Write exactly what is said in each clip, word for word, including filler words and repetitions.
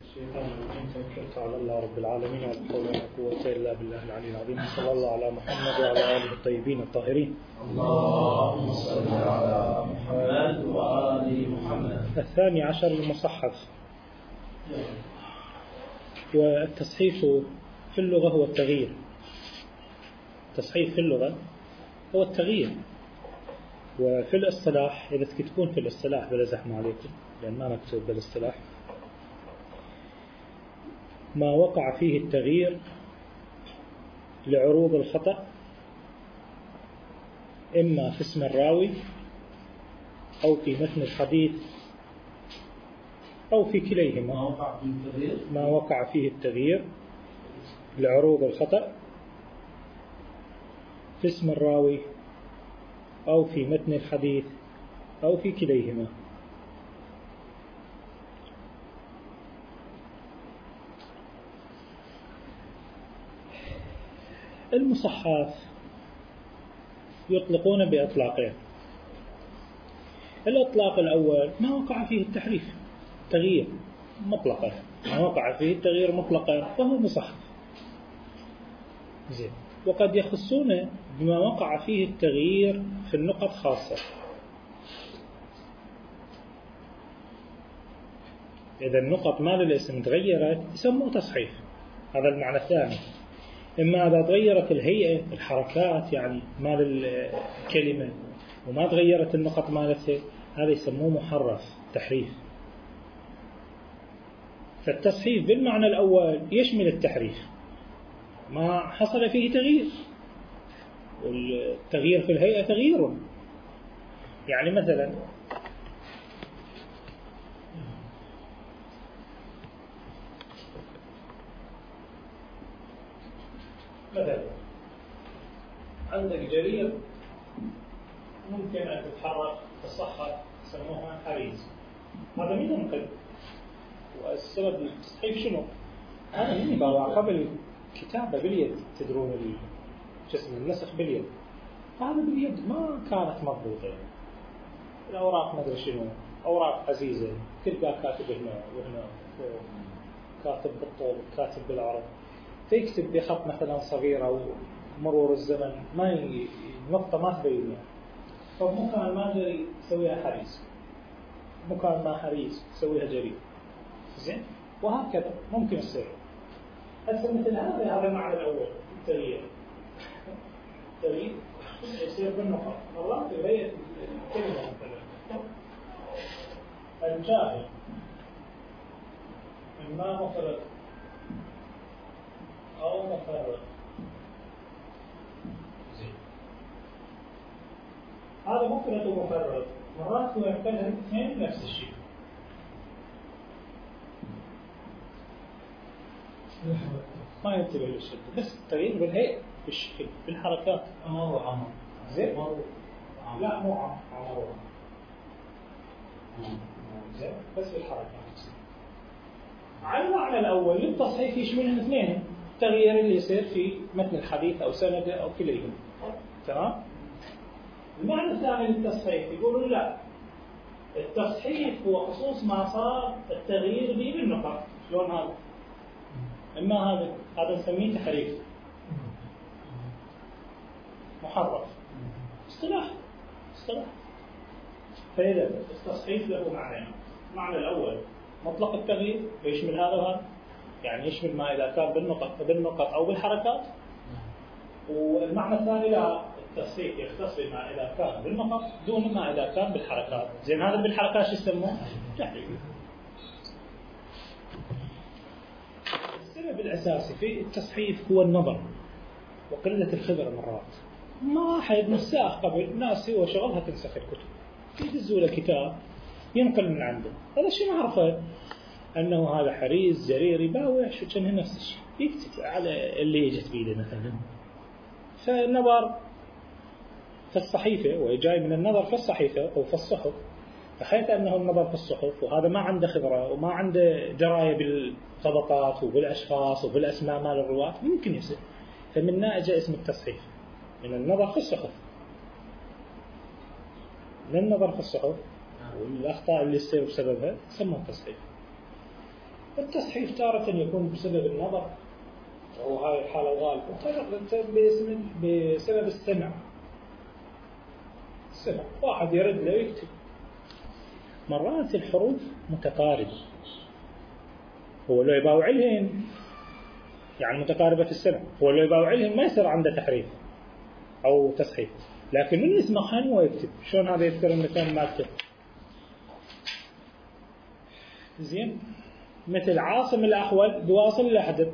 الشيطان الرجيم. توكلت على الله رب العالمين ولا حول ولا قوة إلا بالله العلي العظيم. صلى الله على محمد وعلى آله الطيبين الطاهرين. اللهم صل على محمد وآل محمد. الثاني عشر المصحف. والتصحيف في اللغة هو التغيير. التصحيف في اللغة هو التغيير، وفي الاصطلاح إذا تكتبون في الاصطلاح بلا زحمة عليكم لأن ما مكتوب بالاصطلاح، ما وقع فيه التغيير لعروض الخطأ إما في اسم الراوي أو في متن الحديث أو في كليهما. ما وقع فيه التغيير ما وقع فيه التغيير لعروض الخطأ في اسم الراوي أو في متن الحديث أو في كليهما. المصحف يطلقون بإطلاقين. الإطلاق الأول ما وقع فيه التحريف تغيير مطلقا، ما وقع فيه التغيير مطلقا فهو مصحف. زين. وقد يخصون بما وقع فيه التغيير في النقط خاصة. إذا النقط مال الاسم تغيرت يسموه تصحيف، هذا المعنى الثاني. إما إذا تغيرت الهيئة الحركات يعني مال الكلمة وما تغيرت النقط مالتها هذا يسموه محرف تحريف. فالتصحيف بالمعنى الأول يشمل التحريف ما حصل فيه تغيير، والتغيير في الهيئة تغيير. يعني مثلا مثلا عندك جرير ممكن أن تتحرك تصحف يسموها حريز، هذا من ينقل. والسبب التصحيف شنو؟ هذا من بابا قبل كتابة باليد، تدرون جسم النسخ باليد، هذا باليد ما كانت مضبوطة يعني. الأوراق ما أدري شنو، أوراق عزيزة تلقى كاتب هنا وهنا كاتب بالطول كاتب بالعرض، تكتب بخط مثلا صغير أو مرور الزمن ما النقطة ما تبين، فممكن ما جري تسويها حريز، ممكن ما حريز تسويها جري. زين. وهكذا ممكن يصير. هسه مثل هذا هذا المعنى الأول التغيير. التغيير يصير بالنقط مرات بهيئة الكلمة مثلا الجاهل إما مفرد أو مفرد. زين. هذا مفرد ومفرد مرات هو يحتاج الاثنين نفس الشيء. ما ينتبه للشدة، بس التغيير بالهيئة بالشكل بالحركات. أمر وعمر. زين. لا مو عمر عمر زين، بس بالحركات. على المعنى الأول للتصحيح يشملهم اثنين، التغيير اللي يصير في متن الحديث أو سنده أو كليهما. تمام. المعنى الثاني للتصحيح يقولون لا، التصحيح هو خصوص ما صار التغيير به بالنقط. شلون هذا؟ إما هذا هذا نسميه تحريف محرف، اصطلاح اصطلاح. فإذا التصحيف له معنى. المعنى الأول مطلق التغيير ويشمل هذا وهذا، يعني يشمل ما إذا كان بالنقط بالنقط أو بالحركات. والمعنى الثاني لا، التصحيح يختص بما إذا كان بالنقط دون ما إذا كان بالحركات. زين. هذا بالحركات شو يسموه؟ تحريف. السبب الأساسي في التصحيف هو النظر وقلة الخبرة. مرات ما حد نساخ قبل ناس هو شغلها تنسخ الكتب، يدزوا له كتاب ينقل من عنده، هذا الشيء معرفه أنه هذا حريز جرير يباوع شو كان نفس الشيء يكتب على اللي يجت بيده مثلا. فالنظر في الصحيفة وجاي من النظر في الصحيفة أو في الصحف، بحيث أنه النظر في الصحف وهذا ما عنده خبرة وما عنده دراية بالطبقات وبالأشخاص وبالأسماء مال الرواة ممكن يصير. فمن ناجى اسم التصحيف من النظر في الصحف، من النظر في الصحف والأخطاء اللي تصير بسببها سموها تصحيف. التصحيف تارة يكون بسبب النظر وهاي الحالة الغالبة، وتارة بسبب السمع. السمع واحد يرد له يكتب. مرات الحروف متقاربة، هو لو يباوعلهن يعني متقاربة في السمع، هو لو يباوعلهن ما يصير عنده تحريف أو تصحيف، لكن من يسمعهن ويكتب. شلون هذا يذكر المثال مالته؟ زين، مثل عاصم الأحول بواصل الأحدب.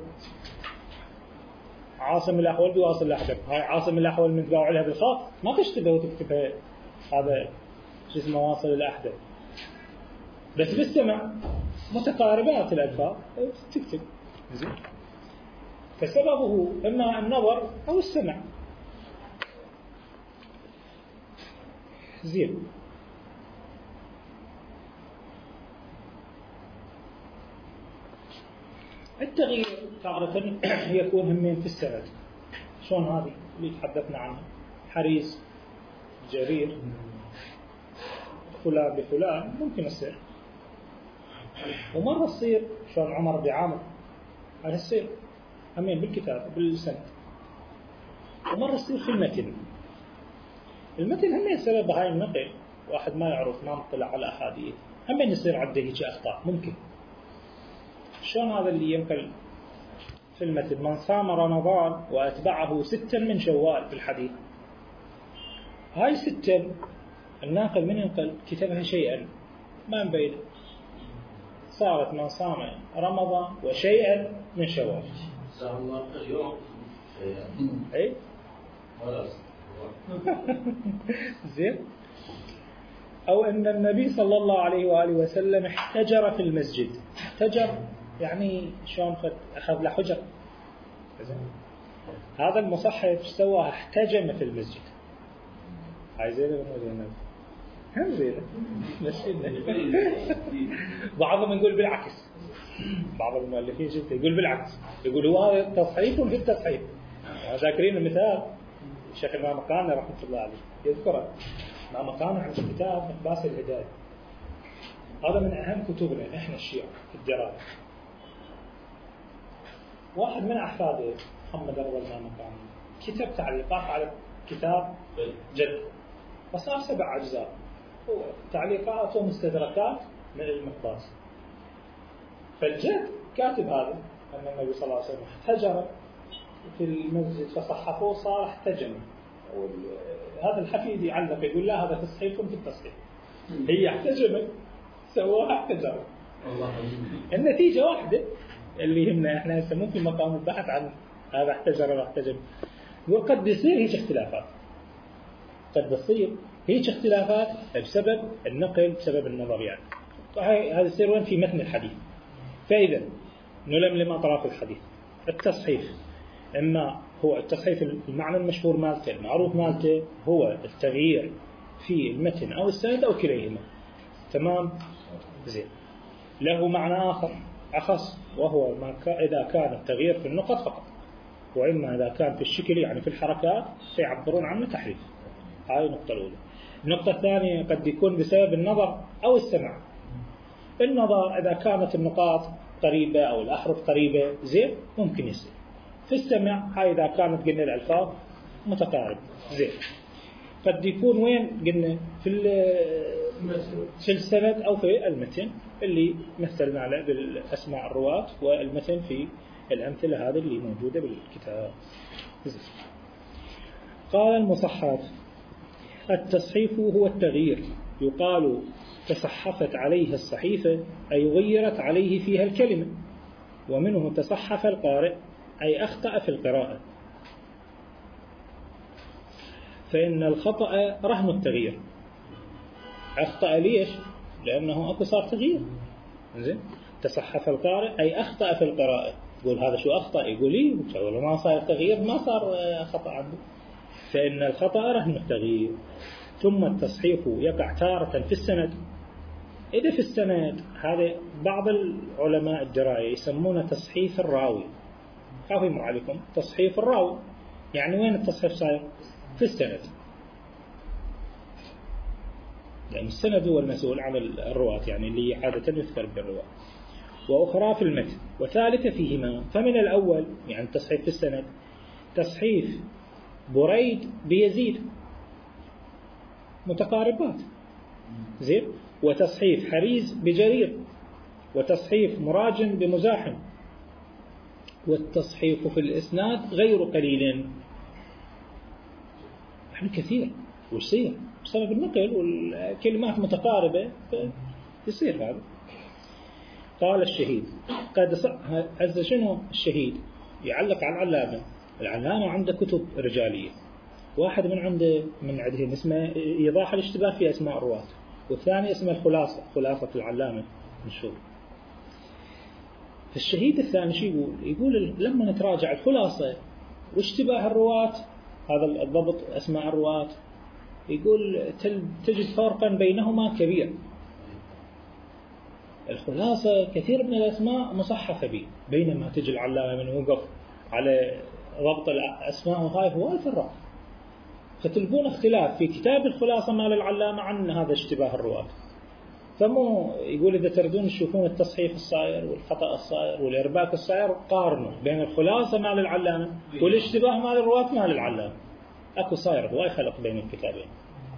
عاصم الأحول بواصل الأحدب، هاي عاصم الأحول من تباوعلها بالخاء ما تشتبه وتكتبها هذا شو اسمه واصل الأحدب، بس بالسمع متقاربات الألفاظ تكتب. زين، فسببه إما النظر أو السمع. زين، التغيير تارة يكون همين في السند. شلون هذه اللي تحدثنا عنها؟ حريص، جرير، فلان بفلان ممكن يصير. ومرة تصير شلون عمر بعامر، هذا يصير همين بالكتاب بالسند. ومرة تصير في المتن. المتن همين سبب هاي النقل، واحد ما يعرف ما مطلع على أحاديث همين يصير عنده هيك أخطاء ممكن. شلون هذا اللي ينقل في المتن من صام رمضان وأتبعه ستا من شوال في الحديث، هاي ستا الناقل من ينقل كتبها شيئا ما مبين، صارت من صام رمضان وشيئا من شوال. اي زين. أو أن النبي صلى الله عليه وآله وسلم احتجر في المسجد. احتجر يعني شلون أخذ له حجر. هذا المصحف سواه احتجم في المسجد. هاي زينة ولا مو زينة؟ هم زينة. بعضهم يقول بالعكس، بعض المؤلفين شفت يقول بالعكس، يقول هو هذا تصحيف في التصحيف. ذاكرين المثال الشيخ الإمام مقانع رحمة الله عليه يذكره. الإمام مقانع عند كتاب مقباس الهداية، هذا من أهم كتبنا إحنا الشيعة في الدراسة. واحد من أحفاده محمد رضا الإمام مقانع كتب تعليقات على كتاب جد، وصار سبع أجزاء، تعليقات ومستدركات من المقباس. فالجد كاتب هذا أن النبي صلى الله عليه وسلم احتجر في المسجد فصحفوه صار احتجم. هذا الحفيد يعلق يقول لا هذا تصحيف في التصحيف، هي احتجمت سواها احتجر. النتيجة واحدة اللي يهمنا احنا هسه مو في مقام البحث عن هذا احتجر ولا احتجم. وقد بيصير هيك اختلافات، قد بتصير هيك اختلافات بسبب النقل بسبب النظر يعني. هذا يصير وين؟ في متن الحديث. فإذا نلملم أطراف الحديث. التصحيف إما هو التصحيف المعنى المشهور مالته المعروف مالته هو التغيير في المتن أو السند أو كليهما. تمام؟ زين. له معنى آخر أخص، وهو ما إذا كان التغيير في النقط فقط، وإما إذا كان في الشكل يعني في الحركات فيعبرون عنه تحريف. هاي النقطة الأولى. النقطة الثانية قد يكون بسبب النظر أو السمع. النظر إذا كانت النقاط قريبة أو الأحرف قريبة زين ممكن يصير. في السمع هاي إذا كانت قلنا الألفاظ متقاربة زين. قد يكون وين قلنا في في السند أو في المتن اللي مثلنا على بالأسماء الرواة، والمتن في الأمثلة هذه اللي موجودة بالكتاب. قال المصحف: التصحيف هو التغيير، يقال تصحفت عليها الصحيفة أي غيرت عليه فيها الكلمة، ومنه تصحف القارئ أي أخطأ في القراءة. فإن الخطأ رهن التغيير. أخطأ ليش؟ لأنه أكو صار تغيير. زين. تصحف القارئ أي أخطأ في القراءة. يقول هذا شو أخطأ؟ يقول لي ولا ما صار تغيير، ما صار خطأ عنده. فإن الخطأ رهن التغيير. ثم التصحيف يقع تارة في السند. إذا في السند هذا بعض العلماء الدراية يسمونه تصحيف الراوي. أفهم عليكم تصحيف الراوي يعني وين التصحيف صاير؟ في السند، يعني السند هو المسؤول عن الرواة يعني اللي عادة يذكر بالرواة. وأخرى في المتن وثالثة فيهما. فمن الأول يعني تصحيف في السند تصحيف بريد بيزيد متقاربات زين، وتصحيف حريز بجرير، وتصحيف مراجم بمزاحم، والتصحيف في الإسناد غير قليل. يعني كثير ويصير بسبب النقل والكلمات متقاربة يصير هذا. قال الشهيد قد هذا شنو الشهيد يعلق على العلامة. العلامة عنده كتب رجالية، واحد من عنده من عندهم اسمه إيضاح الاشتباه في أسماء الرواة، والثاني اسمه الخلاصة، خلاصة العلامة مشهور. فالشهيد الثاني شو يقول؟ يقول لما نتراجع الخلاصة واشتباه الرواة، هذا الضبط أسماء الرواة، يقول تجد فرقا بينهما كبير. الخلاصة كثير من الأسماء مصحفة به، بينما تجي العلامة من وقف على ضبط الأسماء وهاي هو الفرق. فتلقون اختلاف في كتاب الخلاصة مال العلامة عن هذا اشتباه الرواة. فمو يقول إذا تردون تشوفون التصحيف الصاير والخطأ الصاير والإرباك الصاير، قارنوا بين الخلاصة مال العلامة والاشتباه مال الرواة مال العلامة. أكو صاير هو يخلق بين الكتابين.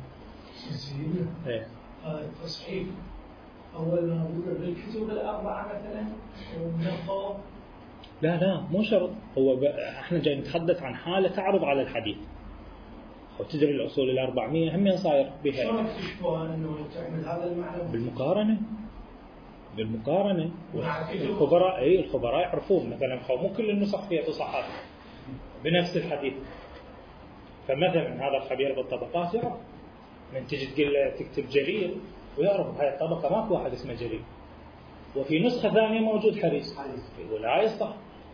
ايه التصحيف أول ما نقول بالكتب الأربعة مثلا ونقول لا لا مو شرط. هو احنا جاي نتحدث عن حالة تعرض على الحديث. وتدري الأصول الأربعمية هم صاير بها. شلون تكتشفون إنه تعمل هذا المعنى؟ بالمقارنة بالمقارنة الخبراء أي الخبراء يعرفون مثلا مو كل النسخ فيها تصحح بنفس الحديث. فمثلا هذا الخبير بالطبقات يعرف من تجي تقول له تكتب جرير ويعرف هاي الطبقة ماكو واحد اسمه جرير، وفي نسخة ثانية موجود حريص يقول لا يصح.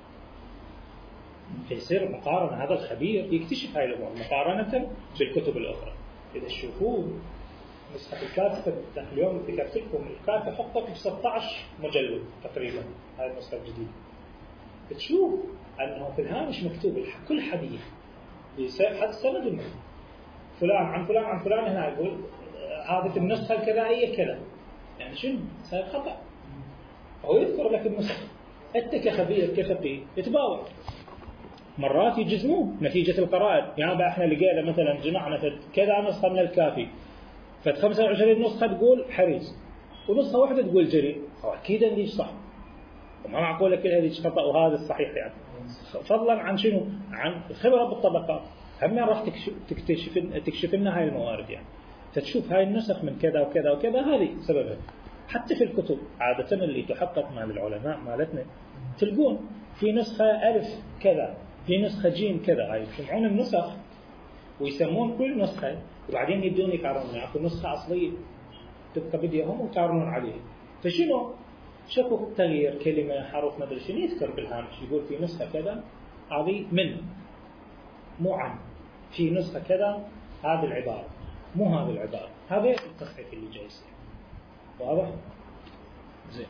فيصير مقارنة، هذا الخبير يكتشف هاي الأمور مقارنة بالكتب الأخرى. إذا تشوفون نسخة الكاتب اليوم ذكرت لكم الكاتب حطت ب ستة عشر مجلد تقريبا هاي النسخة الجديدة، بتشوف أنه في الهامش مكتوب كل حديث بسبب حد سند المتن فلان عن فلان عن فلان. هنا يقول هذه النسخة الكذائية كذا، يعني شنو صار خطأ. هو يذكر لك النسخة، أنت كخبير كفقيه يتباوع مرات يجزمون نتيجة القراءة. يعني بقى احنا لقينا مثلا جمعنا كذا نسخة من الكافي، فت خمسة وعشرين نسخة تقول حريص ونسخة واحدة تقول جرير، أكيد هذه صح وما معقولة كل هذه خطأ وهذا الصحيح. يعني فضلا عن شنو؟ عن الخبرة بالطبقات. هم راح تكتشف تكشف لنا هاي الموارد. يعني فتشوف هاي النسخ من كذا وكذا وكذا هذه سببها. حتى في الكتب عادة اللي تحقق مع العلماء مالتنا تلقون في نسخة ألف كذا، في نسخة جيم كذا. هاي يجمعون النسخ ويسمون كل نسخة وبعدين يبدون يقارنون. يأخذ نسخة أصلية تبقى بديهم ويقارنون عليه. فشنو؟ شكوا تغيير كلمة حرف مدري شنو يذكر بالهامش يقول في نسخة كذا هذه من مو عن، في نسخة كذا هذه العبارة مو هذه العبارة. هذا التصحيح اللي جاي يصير. واضح؟ زين.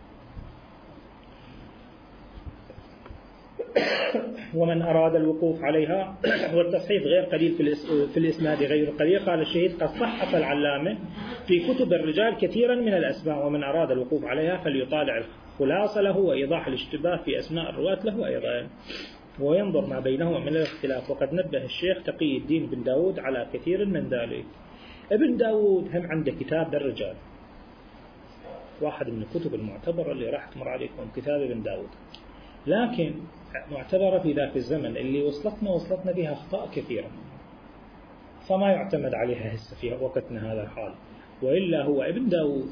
ومن أراد الوقوف عليها والتصحيح غير قليل في الإسناد غير قليل. قال الشهيد قد صحف العلامة في كتب الرجال كثيرا من الأسماء، ومن أراد الوقوف عليها فليطالع الخلاصة له وإيضاح الاشتباه في أسماء الرواة له أيضا وينظر ما بينهما من الاختلاف. وقد نبه الشيخ تقي الدين بن داود على كثير من ذلك. ابن داود هم عنده كتاب الرجال، واحد من الكتب المعتبرة اللي راح تمر عليكم كتاب ابن داود، لكن معتبرة في ذاك الزمن اللي وصلتنا وصلتنا بها أخطاء كثيرة، فما يعتمد عليها هسه في وقتنا هذا الحال. وإلا هو ابن داود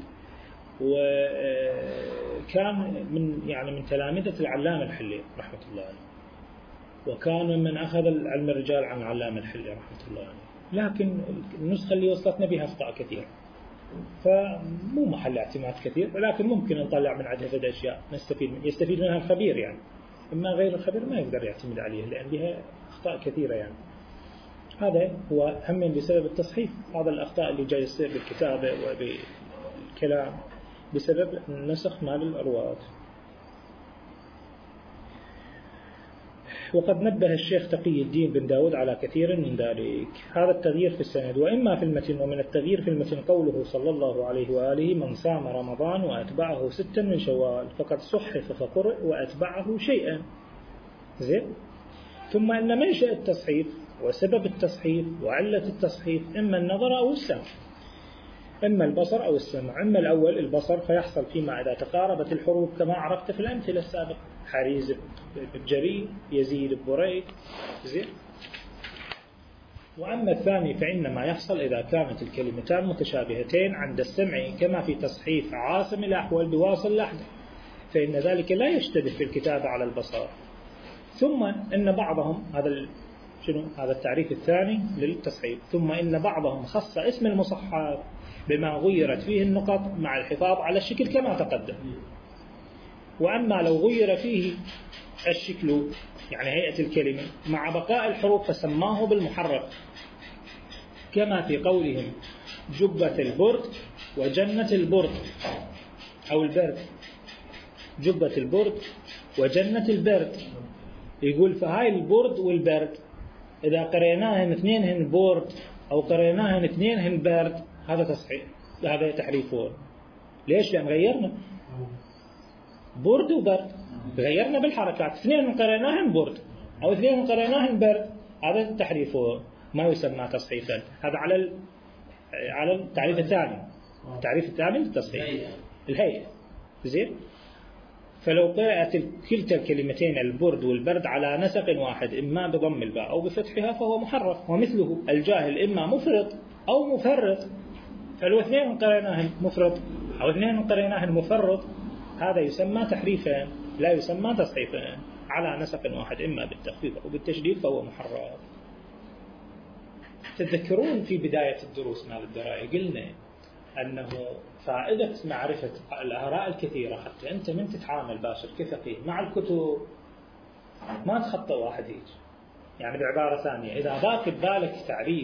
وكان من يعني من تلامذة العلامة الحلي رحمة الله عليه، وكان من أخذ علم الرجال عن العلامة الحلي رحمة الله عليه، لكن النسخة اللي وصلتنا بها أخطاء كثيرة، فمو محل اعتماد كثير، ولكن ممكن نطلع من عدها فد أشياء نستفيد من يستفيد منها الخبير. يعني إما غير الخبير ما يقدر يعتمد عليها لأن بها أخطاء كثيرة. يعني هذا هو هم بسبب التصحيح، هذا الأخطاء اللي جاي يصير بالكتابة وبالكلام بسبب النسخ مال الأرواح. وقد نبه الشيخ تقي الدين بن داود على كثير من ذلك. هذا التغيير في السند. وإما في المتن. ومن التغيير في المتن قوله صلى الله عليه وآله من صام رمضان وأتبعه ستا من شوال فقد صحف فقرئ وأتبعه شيئا. زين. ثم إن منشأ التصحيف وسبب التصحيف وعلة التصحيف إما النظر أو السمع، إما البصر أو السمع. إما الأول البصر فيحصل فيما إذا تقاربت الحروف كما عرفت في الأمثلة السابقة، حريز بجري، يزيد ببريك. زين. وأما الثاني فإنما يحصل إذا كانت الكلمتان متشابهتين عند السمع كما في تصحيف عاصم الأحول بواصل لحظة، فإن ذلك لا يشتبه في الكتابة على البصر. ثم إن بعضهم هذا شنو هذا التعريف الثاني للتصحيف. ثم إن بعضهم خص اسم المصحف بما غيرت فيه النقط مع الحفاظ على الشكل كما تقدم. وأما لو غير فيه الشكل يعني هيئة الكلمة مع بقاء الحروف فسماه بالمحرك كما في قولهم جبة البرد وجنة البرد أو البرد. جبة البرد وجنة البرد. يقول فهاي البرد والبرد إذا قريناهن اثنينهن بورد أو قريناهن اثنينهن برد هذا تصحيح، هذا تحريفون. ليش؟ لأن غيرنا برد وبرد، غيرنا بالحركات. اثنين قريناهن برد أو اثنين قريناهن برد هذا تحريفون، ما يسمى تصحيفا. هذا على على التعريف الثاني. التعريف الثاني للتصحيح الهيئة. زين. فلو قرأت كلتا الكلمتين البرد والبرد على نسق واحد إما بضم الباء أو بفتحها فهو محرف. ومثله الجاهل إما مفرط أو مفرط، فلو اثنين قريناهن مفرط أو اثنين قريناهن مفرط هذا يسمى تحريفا لا يسمى تصحيفا على نسق واحد إما بالتخفيف أو بالتشديد فهو محرف. تتذكرون في بداية الدروس مال الدرائي قلنا أنه فائدة معرفة الآراء الكثيرة حتى أنت من تتعامل باشر كفقيه مع الكتب ما تخطى واحد هيك. يعني بعبارة ثانية إذا ضاق ببالك تعريف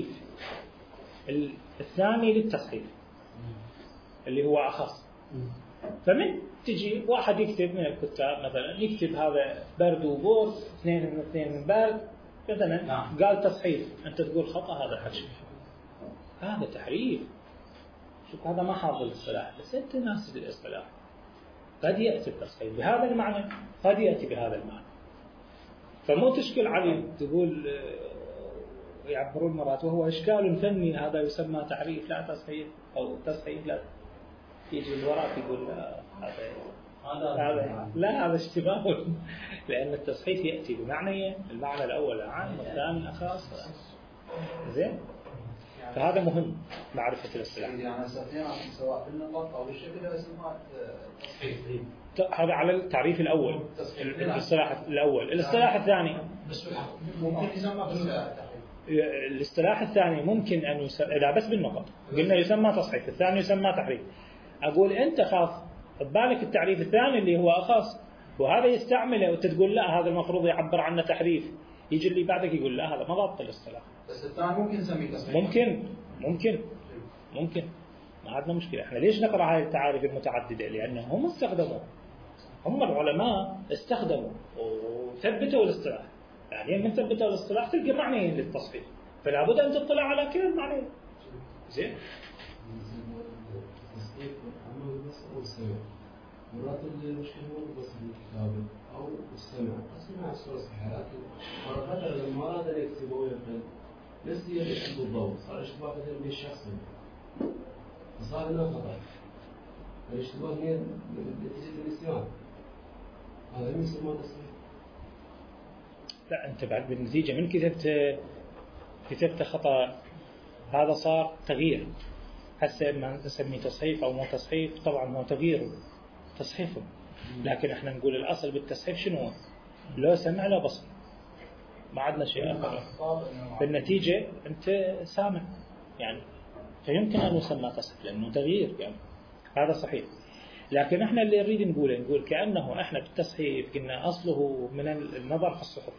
الثاني للتصحيف اللي هو أخص، فمن تجي واحد يكتب من الكتاب مثلا يكتب هذا برد وبورد اثنين من اثنين من برد مثلا قال تصحيف، أنت تقول خطأ هذا حكي هذا تحريف. شوف هذا ما حاضر الاصطلاح بس أنت ناسي الاصطلاح. قد يأتي التصحيف بهذا المعنى قد يأتي بهذا المعنى، فمو تشكل عليه تقول يعبرون مرات وهو إشكال فني هذا يسمى تعريف لا تصحيف أو تصحيف لا. يجي الوراء يقول هذا هذا لا هذا اشتباه، لأن التصحيف يأتي بمعنى المعنى الأول عام والثاني خاص. زين. فهذا مهم معرفة الاصطلاح. يعني سواء في النقط أو بالشكل اسمها تصحيف. هذا على التعريف الأول الاصطلاح الأول. الاصطلاح الثاني ممكن يسمى الاصطلاح الثاني ممكن أن يسمى إذا بس بالنقط قلنا يسمى تصحيف، الثاني يسمى تحريف. أقول أنت خاف ببالك التعريف الثاني اللي هو أخص وهذا يستعمله وأنت تقول لا هذا المفروض يعبر عنه تحريف، يجي اللي بعدك يقول لا هذا ما ضابط الاصطلاح. بس الثاني ممكن نسميه تصحيف. ممكن ممكن ممكن ما عندنا مشكلة. احنا ليش نقرأ هاي التعاريف المتعددة؟ لأنهم هم استخدموا هم العلماء استخدموا وثبتوا الاصطلاح. يعني من ثبتوا الاصطلاح تلقى معنيين للتصحيف، فلا بد أن تطلع على كل المعنيين. زين. التصحيف أما البصر أو السمع مرات المشكلة هو البصر بالكتابة أو السمع أسمع الصورة صحيحة، لكن مرات لما أراد أن يكتب ويقرأ لست يكتب بالضبط صار اشتباه مثلا بين الشخصين فصار هنا خطأ. الاشتباه هي نتيجة الاستماع هذا يسمى تصحيح. لا أنت بعد بالنتيجة من كتبت كتبت خطأ هذا صار تغيير. هسه ما نسميه تصحيف أو مو تصحيف طبعا هو تغيير تصحيفه، لكن احنا نقول الأصل بالتصحيف شنو؟ لا سمع لا بصر ما عندنا شيء آخر. بالنتيجة أنت سامع يعني فيمكن أن يسمى تصحيف لأنه تغيير يعني هذا صحيح. لكن احنا اللي نريد نقوله نقول كأنه احنا بالتصحيف قلنا أصله من النظر في الصحف.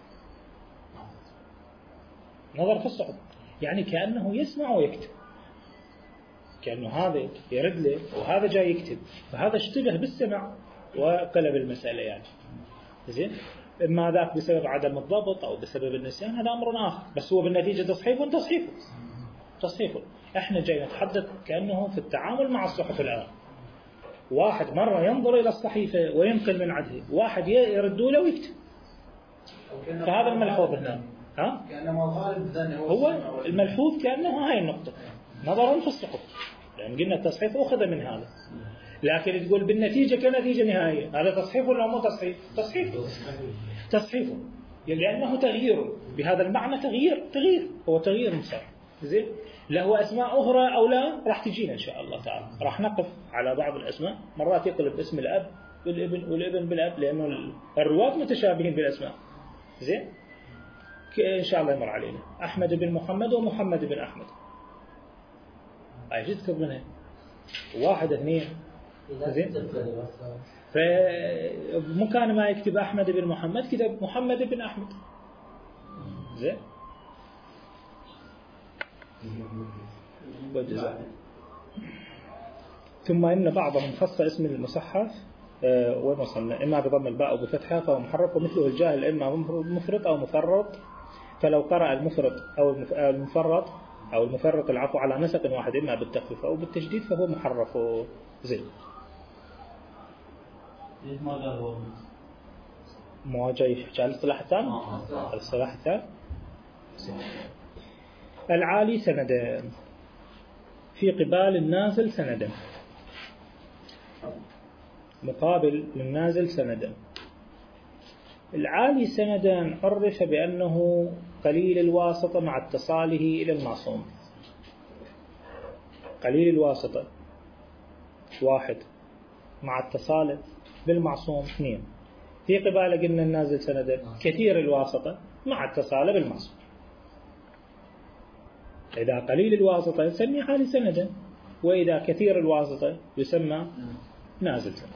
نظر في الصحف يعني كأنه يسمع ويكتب، كأنه هذا يرد له وهذا جاي يكتب، فهذا اشتبه بالسمع وقلب المسألة يعني. زين. إما ذاك بسبب عدم الضبط أو بسبب النسيان، هذا أمر آخر، بس هو بالنتيجة تصحيف تصحيفه تصحيفه. إحنا جاي نتحدث كأنه في التعامل مع الصحف الآن، واحد مرة ينظر إلى الصحيفة وينقل من عده، واحد يردوا له ويكتب. فهذا الملحوظ هنا. ها؟ كأنما الغالب ذنه هو الملحوظ كأنه هاي النقطة نظرا في الصحف، لأن قلنا التصحيف أخذ من هذا، لكن تقول بالنتيجة كنتيجة نهائية، هذا تصحيف ولا مو تصحيف؟ تصحيف تصحيف لأنه تغيير بهذا المعنى، تغيير تغيير هو تغيير مسار. زين، له أسماء أخرى أو لا راح تجينا إن شاء الله تعالى، راح نقف على بعض الأسماء، مرات يقلب اسم الأب بالابن والابن بالأب، لأنه الرواة متشابهين بالأسماء. زين، إن شاء الله يمر علينا أحمد بن محمد ومحمد بن أحمد، أي تكتب منها واحد اثنين. زين، فمكان ما يكتب أحمد بن محمد كتب محمد بن أحمد. زين، وجزاء. ثم إن بعضهم خص اسم المصحف أه ومصنع إما بضم الباء أو بفتحها فهو محرف، ومثله الجاهل إما مفرط أو مفرط، فلو قرأ المفرط أو المفرط أو المفرط العفو على نسق واحد إما بالتخفيف أو بالتشديد فهو محرف. زين، مواجهة يحكي على الاصطلاح الثاني. الاصطلاح الثاني العالي سندان في قبال النازل سندا، مقابل للنازل سندا. العالي سندا عرف بأنه قليل الواسطة مع اتصاله إلى المعصوم. قليل الواسطة واحد مع اتصاله بالمعصوم اثنين. في قبالة قلنا النازل سندا كثير الواسطة مع اتصاله بالمعصوم. إذا قليل الواسطة يسمي عالي سندا، وإذا كثير الواسطة يسمى نازل سندا.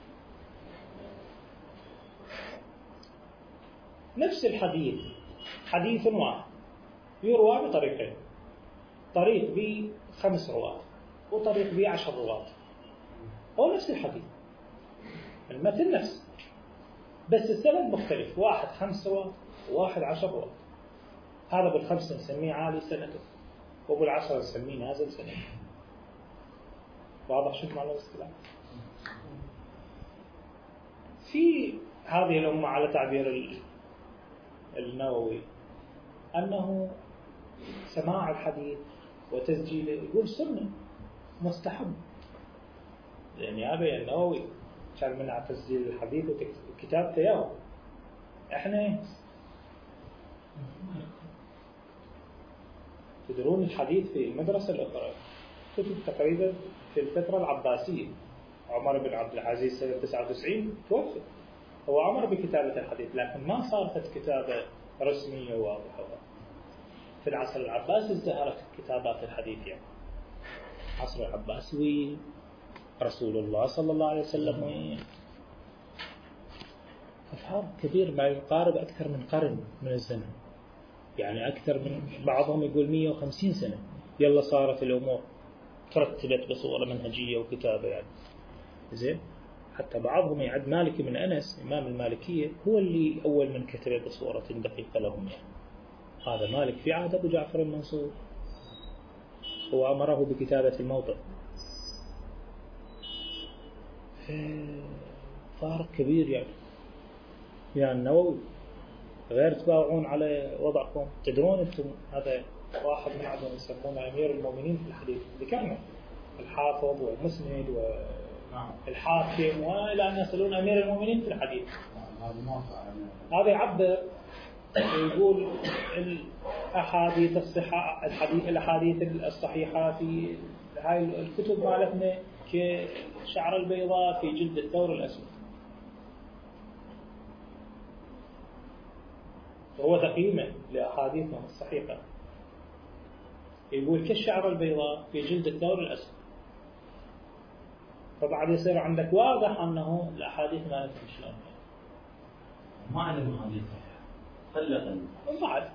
نفس الحديث حديث واحد يروى بطريقين، طريق بخمس رواة وطريق بعشر رواة، هو نفس الحديث، المتن نفس، بس السند مختلف، واحد خمس رواة وواحد عشر رواة. هذا بالخمسة نسميه عالي سند، وبالعشرة نسميه نازل سند. واضح شو معنى الاصطلاح؟ في هذه الأمة على تعبير النووي أنه سماع الحديث وتسجيله يقول سنة مستحب، يعني هذا النووي كان منع تسجيل الحديث وكتابته ياهو. احنا تدرون الحديث في المدرسة الأخرى كتب تقريبا في الفترة العباسية، عمر بن عبد العزيز سنة تسعة وتسعين توفى، هو عمر بكتابة الحديث، لكن ما صارت كتابة رسمية واضحة. في العصر العباسي ازدهرت كتابات الحديث، يعني عصر العباسي رسول الله صلى الله عليه وسلم أفهام كبير ما يقارب أكثر من قرن من الزمن، يعني أكثر من بعضهم يقول مئة وخمسين سنة. يلا صارت الأمور ترتبت بصورة منهجية وكتابة يعني. زين، حتى بعضهم يعد مالك من أنس إمام المالكية هو اللي أول من كتب بصورة دقيقة لهم، يعني هذا مالك في عهد أبو جعفر المنصور، هو أمره بكتابة الموطأ. فارق كبير يعني. يعني النووي غير تباوعون على وضعكم. تدرون أنتم هذا واحد من عندهم يسمونه أمير المؤمنين في الحديث، ذكرنا الحافظ والمسند والحاكم وإلى أن يصلون أمير المؤمنين في الحديث. هذا يعبر يقول الأحاديث الصحة الحديث الأحاديث الصحيحة في هاي الكتب مالتنا كشعر البيضاء في جلد الثور الأسود. وهو تقييمه لأحاديثنا الصحيحة، يقول كالشعر البيضاء في جلد الثور الأسود. فبعد يصير عندك واضح أنه الأحاديث ما نفهم شلون ما علم حديث خلقا. وبعد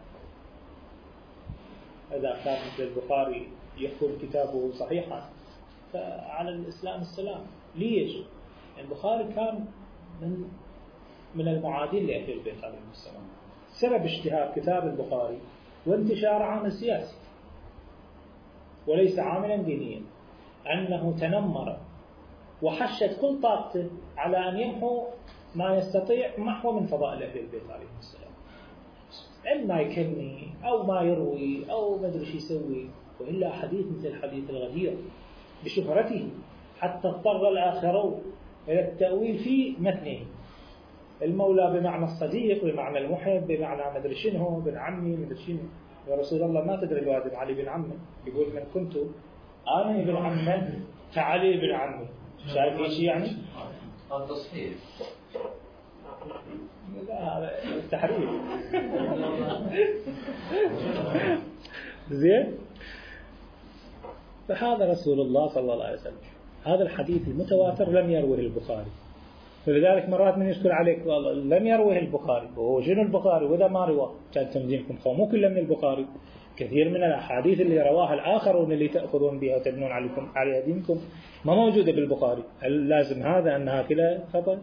إذا كان مثل البخاري يكون كتابه صحيحا فعلى الإسلام السلام. ليش؟ البخاري كان من من المعادين لأهل البيت عليهم السلام. سبب اشتهار كتاب البخاري وانتشار عامل سياسي وليس عاملا دينيا، أنه تنمر وحشت كل طاقته على أن يمحو ما يستطيع محو من فضائل أهل البيت عليهم السلام، إما يكني أو ما يروي أو ما أدري شو يسوي، وإلا حديث مثل حديث الغدير بشهرته حتى اضطر الآخرون إلى التأويل في متنه، المولى بمعنى الصديق، بمعنى المحب، بمعنى ما أدري شنو، بن عمي، ما أدري شنو. يا رسول الله ما تدري الوادم علي بن عمي، يقول من كنت أنا ابن عمي فعلي بن عمي. شايف في شيء يعني؟ هذا تصحيح. لا هذا تحريف. زين. فهذا رسول الله صلى الله عليه وسلم، هذا الحديث المتواتر لم يروه البخاري، فلذلك مرات من يشكل عليك والله لم يروه البخاري، وهو شنو البخاري وإذا ما رواه كان تمزينكم خو مو كله من البخاري، كثير من الأحاديث اللي رواها الآخرون اللي تأخذون بها وتبنون عليكم على دينكم ما موجودة بالبخاري. هل لازم هذا أنها كلها خطأ؟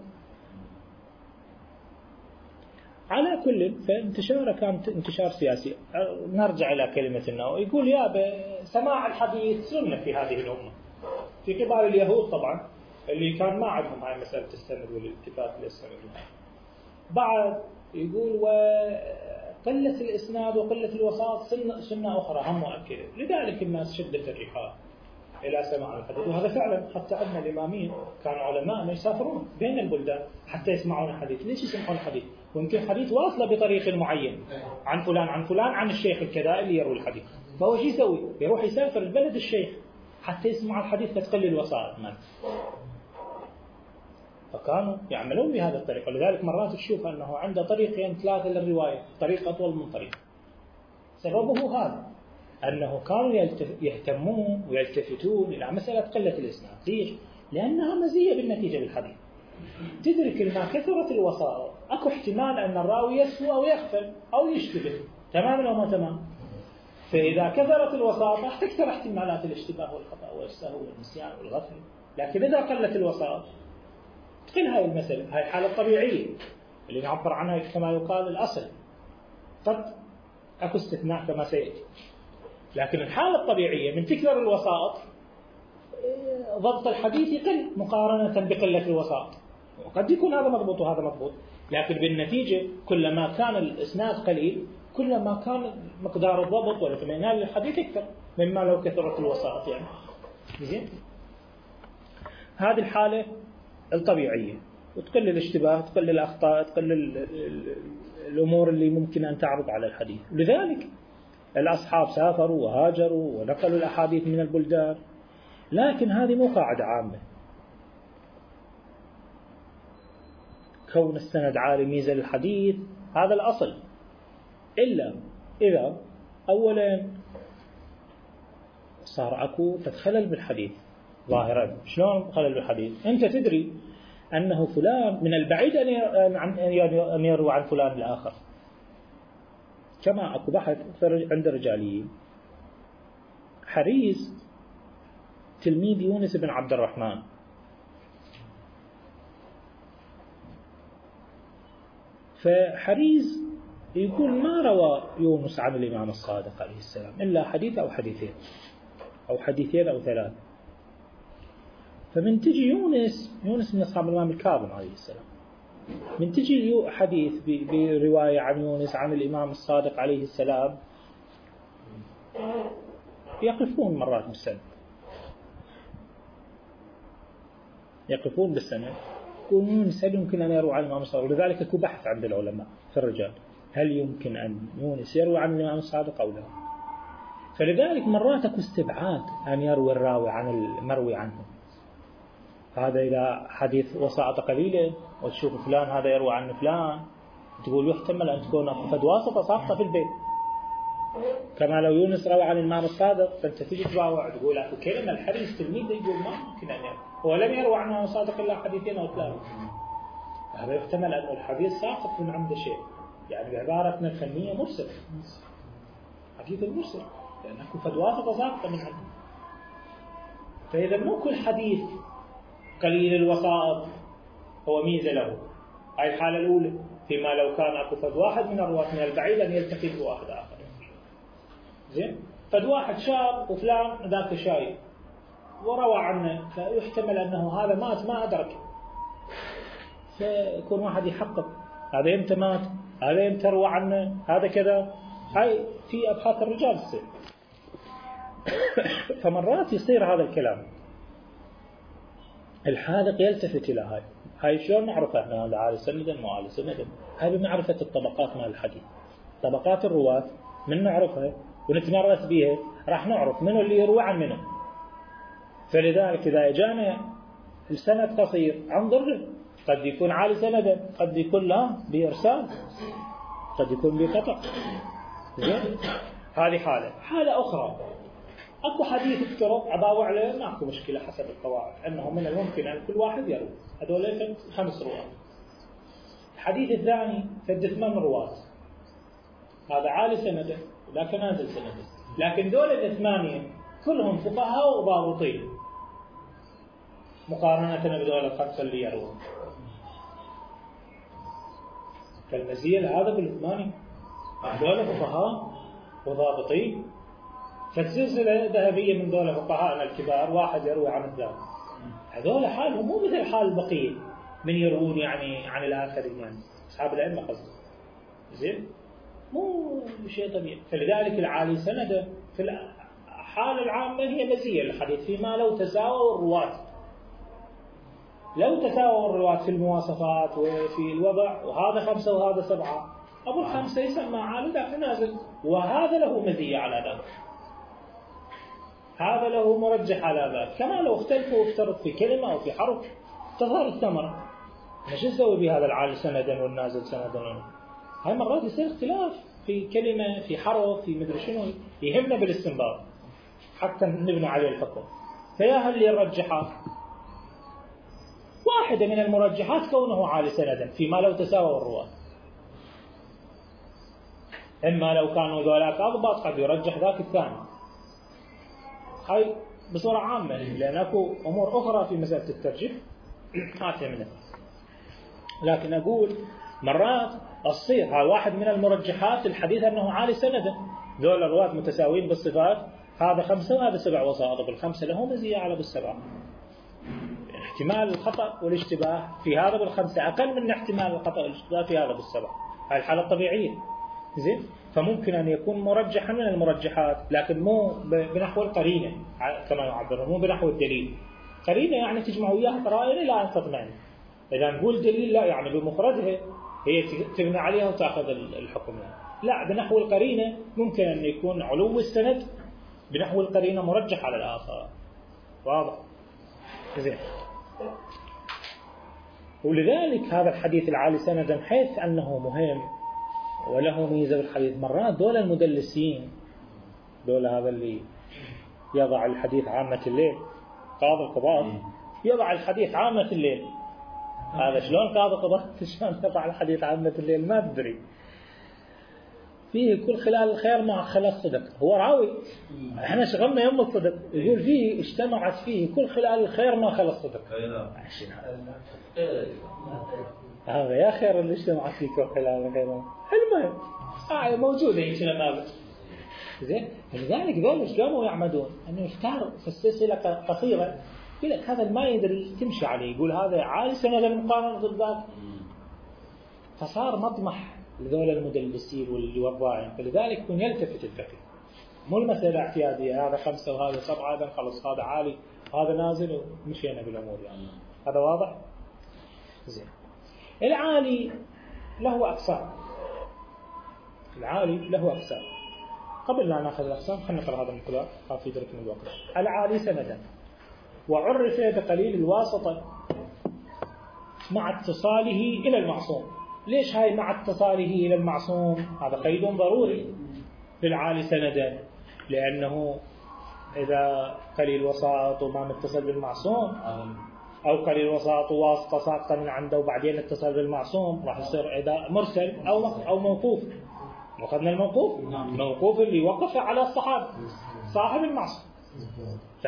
على كل فانتشاره كان انتشار سياسي. نرجع إلى كلمة النووي، يقول يا سماع الحديث سنة في هذه الأمة، في كبار اليهود طبعا اللي كان ما عندهم هاي مسألة السند والالتفات للسند. بعد يقول وقلة الإسناد وقلة الوساط سنة أخرى هم مؤكدة، لذلك الناس شدت الرحال إلى سماع الحديث. وهذا فعلا حتى أن الإمامين كانوا علماء يسافرون بين البلدان حتى يسمعون الحديث. ليش يسمعون الحديث؟ ويمكن حديث واصلة بطريق معين عن فلان عن فلان عن الشيخ الكذا اللي يروي الحديث، فهو شو يسوي؟ يروح يسافر البلد الشيخ حتى يسمع الحديث فتقل الوسائط مال. فكانوا يعملون بهذه الطريقة. لذلك مرات تشوف أنه عنده طريقين ثلاثة للرواية، طريق أطول من طريق. سببه هذا أنه كانوا يهتمون ويلتفتون إلى مسألة قلة الإسناد. ليش؟ لأنها مزية بالنتيجة بالحديث. تدرك لما كثرت الوسائط أكو احتمال أن الراوي يسهو أو يغفل أو يشتبه، تمام أو ما تمام؟ فإذا كثرت الوسائط راح تكثر احتمالات الاشتباه والخطأ والسهو والنسيان والغفل. لكن إذا قلت الوسائط تقل هاي المسألة. هاي الحالة الطبيعية اللي نعبر عنها كما يقال الأصل، قد أكو استثناء كما سيأتي. لكن الحالة الطبيعية من تكثر الوسائط ضبط الحديث يقل مقارنة بقلة الوسائط. وقد يكون هذا مضبوط وهذا مضبوط، لكن بالنتيجة كلما كان الإسناد قليل كلما كان مقدار الضبط والاطمئنان للحديث أكثر مما لو كثرت الوسائط يعني. زين. هذه الحالة الطبيعية، وتقل الاشتباه، تقل الأخطاء، تقل الأمور اللي ممكن أن تعرض على الحديث. لذلك الأصحاب سافروا وهاجروا ونقلوا الأحاديث من البلدان. لكن هذه مو قاعدة عامة. كون السند عالي ميزة للحديث هذا الأصل، إلا إذا أولا صار أكو تدخل بالحديث ظاهرا. شلون خلل بالحديث؟ أنت تدري أنه فلان من البعيد أن يروى عن فلان الآخر، كما أكو بحث عند الرجاليين. حريز تلميذ يونس بن عبد الرحمن، فحريز يقول ما روى يونس عن الإمام الصادق عليه السلام إلا حديث أو حديثين أو حديثين أو ثلاث. فمن تجي يونس يونس من أصحاب الإمام الكاظم عليه السلام، من تجي حديث برواية عن يونس عن الإمام الصادق عليه السلام يقفون مرات بالسند، يقفون بالسند يقولون يونس هل يمكن أن يروي عن الإمام الصادق؟ ولذلك يكون بحث عند العلماء في الرجال هل يمكن أن يونس يروي عن الإمام الصادق أو لا. فلذلك مرات يكون استبعاد أن يروي الراوي عن المروي عنه. هذا إذا حديث وساطة قليلة وتشوف فلان هذا يروي عن فلان، تقول يحتمل أن تكون فد واسطة ساقطة في البيت. كما لو يونس روى عن الإمام الصادق فأنت تجي تباوع تقول أكو كلمة الحديث تلميذ يقول ما ممكن أن يروي، هو لم يروي عن الإمام الصادق إلا حديثين أو ثلاثة. هذا يحتمل أن الحديث ساقط من عند شيء، يعني بعبارتنا الفنية مرسل، حديث المرسل لأن أكو فد واسطة ساقطة من عنده. فإذا مو كل حديث قليل الوسائط هو ميزة له هاي الحالة الأولى. فيما لو كان أكو فد واحد من الرواة من البعيد أن يلتقي بواحد آخر. زين؟ فد واحد شاب وفلان ذاك شايب وروى عنه، فيحتمل أنه هذا مات ما أدرك، فيكون واحد يحقق هذا إمتى مات، هذا إمتى روى عنه، هذا كذا. هاي في أبحاث الرجال تصير. فمرات يصير هذا الكلام، الحاذق يلتفت إلى هاي. هاي شلون نعرفها احنا هذا عالي سندا مو عالي سندا؟ هاي بمعرفة الطبقات مال الحديث، طبقات الرواة من نعرفها ونتمرس بيها راح نعرف منو اللي يروى عن منو. فلذلك إذا اجانا السند قصير انظر له، قد يكون عالي سندا، قد يكون لا بإرسال، قد يكون بقطع. زين؟ هذه حالة. حالة أخرى أكو حديث افترض عباوة عليه ماكو مشكلة حسب القواعد أنه من الممكن أن كل واحد يروي، هذول خمس رواة. الحديث الثاني فد ثمان رواة، هذا عالي سنده وذاك نازل سنده، لكن دول الثمانية كلهم فقهاء وضابطين مقارنة بدول الخمسة اللي يروون. فالمزية هذا بالثمانية دول فقهاء وضابطين، فالسلسلة ذهبية من دول فقهاءنا الكبار واحد يروي عن الثاني. هذول حالهم مو مثل حال البقية من يروون يعني عن الآخرين، يعني أصحاب الأئمة قصدي. زين؟ مو شيء طبيعي. فلذلك العالي سنده في الحالة العامة هي مزية للحديث، فيما لو تساووا الرواة، لو تساووا الرواة في المواصفات وفي الوضع، وهذا خمسة وهذا سبعة، أبو الخمسة يسمى عالي ذاك نازل، وهذا له مزية على ذاك، هذا له مرجح على ذاك. كما لو اختلفوا وافترض في كلمة أو في حرف تظهر الثمرة. مش نسوي بهذا العالي سندا والنازل سندا؟ هاي مرات يصير اختلاف في كلمة في حرف في مدري شنو، يهمنا بالاستنباط حتى نبني عليه الحكم. فيا هل اللي يرجحها؟ واحدة من المرجحات كونه عالي سندا فيما لو تساووا الرواة. إما لو كانوا ذولاك أضبط قد يرجح ذاك الثاني. هاي بصورة عامة، لأن أكو أمور أخرى في مسألة الترجيح ما تهمنا. لكن أقول مرات الصير هذا واحد من المرجحات الحديث أنه عالي سندا، ذول الرواة متساويين بالصفات، هذا خمسة وهذا سبع وسائط، بالخمسة له مزية على بالسبع. احتمال الخطأ والاشتباه في هذا بالخمسة أقل من احتمال الخطأ والاشتباه في هذا بالسبع. هاي الحالة الطبيعية. زين؟ فممكن أن يكون مرجحا من المرجحات، لكن مو بنحو القرينة كما يعبرون، مو بنحو الدليل. قرينة يعني تجمع وياها قرائن إلى أن تطمئن. إذا نقول دليل لا يعني بمفردها هي تبنى عليها وتأخذ الحكم يعني. لا، بنحو القرينة ممكن أن يكون علو السند بنحو القرينة مرجح على الآخر. واضح؟ زين. ولذلك هذا الحديث العالي سندا حيث أنه مهم وله ميزة بالحديث. مرات دول المدلسين، دول هذا اللي يضع الحديث عامة الليل، قاضي القضاة يضع الحديث عامة الليل. هذا شلون قاضي القضاة شلون يضع الحديث عامة الليل ما أدري. فيه كل خلال الخير مع خلال الصدق. هو راوي، احنا شغلنا يوم الصدق، يقول فيه اجتمعت فيه كل خلال الخير ما خلال الصدق. هذا يا خير اللي اجتمعت فيه كل خلال الخير. المهم آه موجودة يمكن ما زين. لذلك ذول ايش قاموا يعمدون؟ انه يختار في السلسلة قصيرة، يقول لك هذا ما يدري تمشي عليه، يقول هذا عالي سنة للمقارنة ضد ذاك. فصار مطمح لذول المدلسين والوضاعين. فلذلك كن يلتفت الفقيه، مو المسألة اعتيادية هذا خمسة وهذا سبعة هذا خلص هذا عالي هذا نازل ومشينا بالأمور يعني. هذا واضح؟ زين. العالي له أقسام، العالي له أقسام. قبل لا نأخذ الأقسام خلينا نقرأ هذا المقولات في درك من الوقت. العالي سندا وعرف بقليل الواسطة مع اتصاله إلى المعصوم. ليش هاي مع اتصاله إلى المعصوم؟ هذا قيد ضروري بالعالي سندا، لأنه إذا قليل وساط وما متصل بالمعصوم، أو قليل وساط وواسطة ساقطة من عنده وبعدين اتصل بالمعصوم، راح يصير إذا مرسل أو أو موقوف. أخذنا الموقوف، موقوف اللي وقف على الصحابة صاحب المعصوم.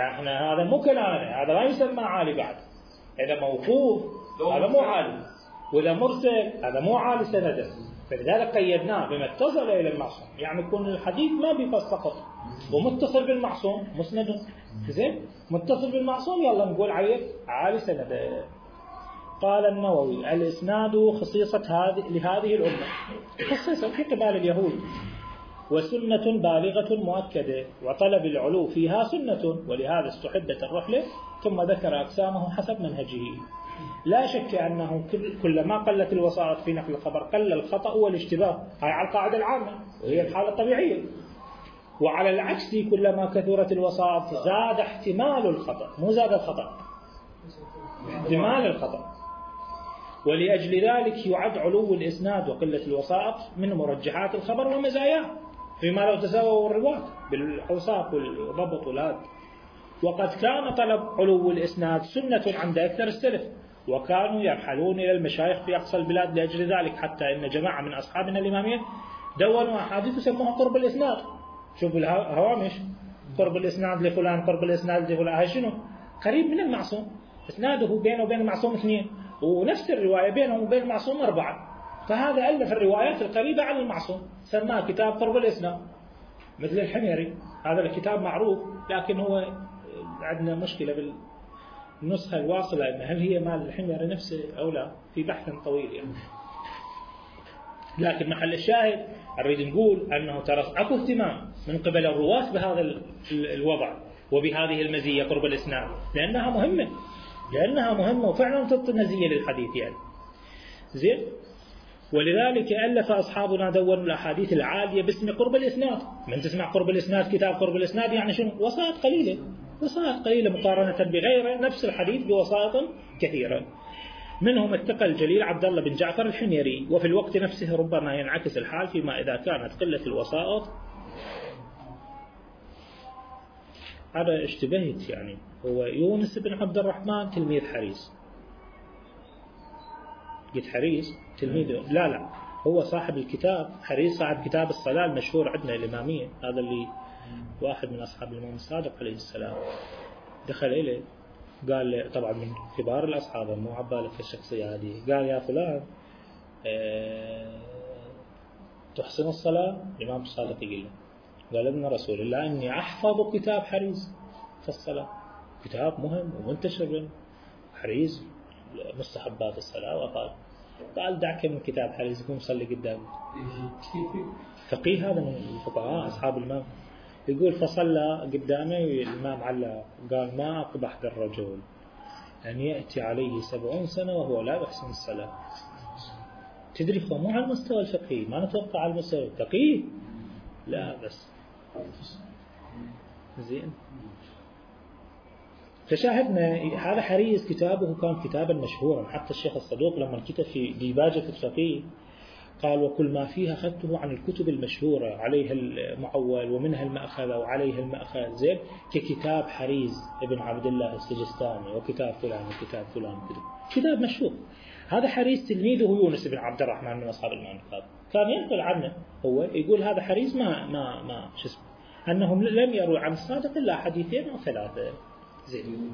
فإحنا هذا مو كلامنا، هذا لا يسمى عالي بعد. إذا موقوف هذا مو عالي، وإذا مرسل هذا مو عالي سنده، فلذلك قيدناه بما اتصل إلى المعصوم، يعني يكون الحديث ما بيفصل فقط ومتصل بالمعصوم مسند. زين، متصل بالمعصوم يلا نقول عليه عالي سنده. قال النووي: الإسناد خصيصة هذه لهذه الأمة، خصيصة في قبال اليهود، وسنة بالغة مؤكدة، وطلب العلو فيها سنة، ولهذا استحبت الرحلة. ثم ذكر أقسامه حسب منهجه. لا شك أنه كلما قلت الوسائط في نقل الخبر قل الخطأ والاشتباه، هاي على القاعدة العامة وهي الحالة الطبيعية. وعلى العكس كلما كثرت الوسائط زاد احتمال الخطأ، مو زاد الخطأ، احتمال الخطأ. ولأجل ذلك يعد علو الإسناد وقلة الوسائط من مرجحات الخبر ومزاياه، فيما لو تساووا الرواة بالأوصاف والضبط والهاد. وقد كان طلب علو الإسناد سنة عند أكثر السلف، وكانوا يرحلون إلى المشايخ في أقصى البلاد لأجل ذلك، حتى إن جماعة من أصحابنا الإمامية دونوا أحاديث يسموها قرب الإسناد. شوفوا الهوامش: قرب الإسناد لفلان، قرب الإسناد لفلان. هاي شنو؟ قريب من المعصوم، إسناده بينه وبين المعصوم اثنين، ونفس الرواية بينه وبين المعصوم أربعة. فهذا ألف الروايات القريبة عن المعصوم، سماه كتاب قرب الإسناد، مثل الحميري. هذا الكتاب معروف، لكن هو عندنا مشكلة بالنسخة الواصلة، إن هل هي مال الحميري نفسه أو لا، في بحث طويل يعني. لكن محل الشاهد أريد نقول أنه ترى أكو اهتمام من قبل الرواة بهذا الوضع وبهذه المزية قرب الإسناد، لأنها مهمة، لأنها مهمة وفعلا تعطي مزية للحديث يعني. زين. ولذلك ألف أصحابنا دونوا الأحاديث العالية باسم قرب الإسناد. من تسمع قرب الإسناد، كتاب قرب الإسناد، يعني شنو؟ وسائط قليلة، وسائط قليلة مقارنة بغيره، نفس الحديث بوسائط كثيرة. منهم الثقة الجليل عبد الله بن جعفر الحميري. وفي الوقت نفسه ربما ينعكس الحال فيما إذا كانت قلة الوسائط. هذا اشتبهت يعني، هو يونس بن عبد الرحمن تلميذ حريز. قلت حريز تلميذه؟ لا لا، هو صاحب الكتاب. حريز صاحب كتاب الصلاة المشهور عندنا الإمامية، هذا اللي واحد من أصحاب الإمام الصادق عليه السلام دخل إليه قال، طبعا من كبار الأصحاب مو عبالك الشخصية هذه، قال: يا فلان اه تحسن الصلاة؟ الإمام الصادق يقول له، قال: ابن رسول الله إني أحفظ كتاب حريز في الصلاة، كتاب مهم ومنتشر حريز مستحبات الصلاة. وقال قال: دعك من كتاب حريز، قوم صلي قدامي. فقيه هذا من الفقهاء أصحاب الإمام، يقول: فصلى قدامي الإمام علّى، قال: ما أقبح بالرجل أن يأتي عليه سبعون سنة وهو لا يحسن الصلاة. تدري فهو مو على المستوى الفقهي، ما نتوقع على المستوى الفقهي، لا بس زين. فشاهدنا هذا حريز كتابه كان كتابا مشهورا، حتى الشيخ الصدوق لما كتب في ديباجة الفقيه قال: وكل ما فيها أخذته عن الكتب المشهورة عليها المعول ومنها المأخذ وعليها المأخذ، زين، ككتاب حريز ابن عبد الله السجستاني وكتاب فلان وكتاب فلان وكتاب كتاب مشهور. هذا حريز تلميذه يونس بن عبد الرحمن من أصحاب الإمام الكاظم، كان ينقل عنه، هو يقول هذا حريز ما ما ما شو اسمه، أنهم لم يروا عن الصادق إلا حديثين أو ثلاثة. زين.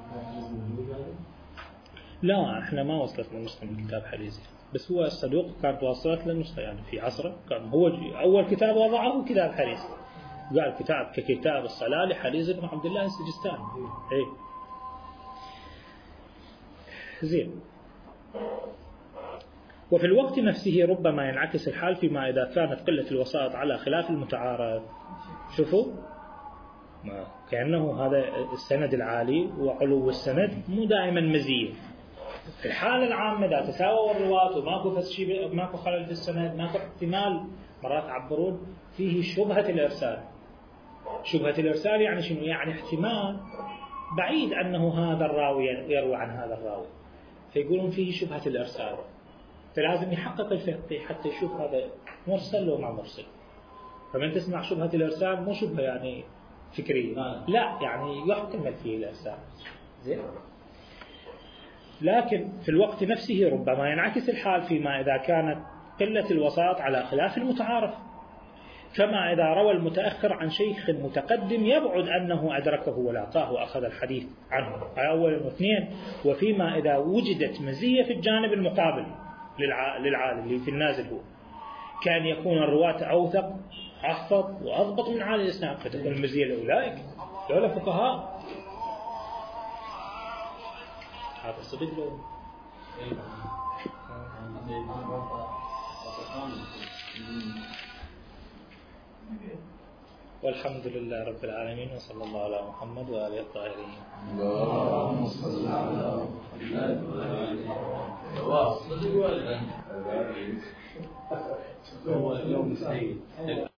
لا احنا ما وصلت للنسخة من كتاب حريز، بس هو الصدوق كانت واصلت للنسخة يعني في عصره، كان هو أول كتاب وضعه كتاب حريز، قال كتاب ككتاب الصلاة لحريز بن عبد الله السجستاني. ايه زين. وفي الوقت نفسه ربما ينعكس الحال فيما إذا كانت قلة الوسائط على خلاف المتعارف. شوفوا كأنه هذا السند العالي وعلو السند مو دائما مزية. في الحالة العامة إذا تساووا الرواة وماكو فشي، ماكو خلل في السند، ماكو احتمال، مرات عبرون فيه شبهة الإرسال. شبهة الإرسال يعني شنو؟ يعني احتمال بعيد أنه هذا الراوي يروي عن هذا الراوي، فيقولون فيه شبهة الإرسال، فلازم يحقق الفقيه حتى يشوف هذا مرسل وما مرسل. فمن تسمع شبهة الإرسال مو شبهة يعني فكرية، لا يعني يحتمل فيه الإرسال. زين. لكن في الوقت نفسه ربما ينعكس الحال فيما إذا كانت قلة الوسائط على خلاف المتعارف، كما إذا روى المتأخر عن شيخ متقدم يبعد أنه أدركه ولاقاه وأخذ الحديث عنه، أولا واثنين. وفيما إذا وجدت مزية في الجانب المقابل، للعالم اللي في النازل هو كان يكون الرواة أوثق أحفظ وأضبط من عالي الإسناد، فتكون المزية لأولئك لولا فقهاء. هذا صدق له. والحمد لله رب العالمين، وصلى الله على محمد وآله الطاهرين. اللهم صل على محمد. هو اليوم سعيد.